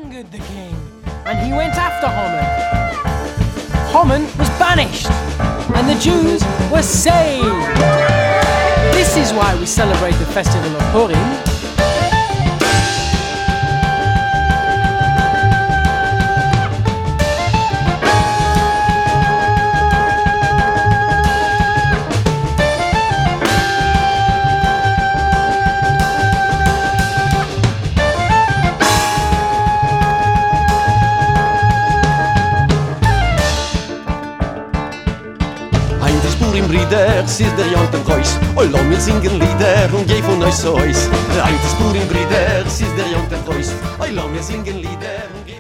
angered the king, and he went after Haman. Haman was banished, and the Jews were saved. This is why we celebrate the festival of Purim. Purim Brüder, es ist der Jonten Kreuz. Oh, lass mir singen Lieder und je von euch so ist. Ein ist Purim Brüder, es ist der Jonten Kreuz. Oh, lass mir singen Lieder und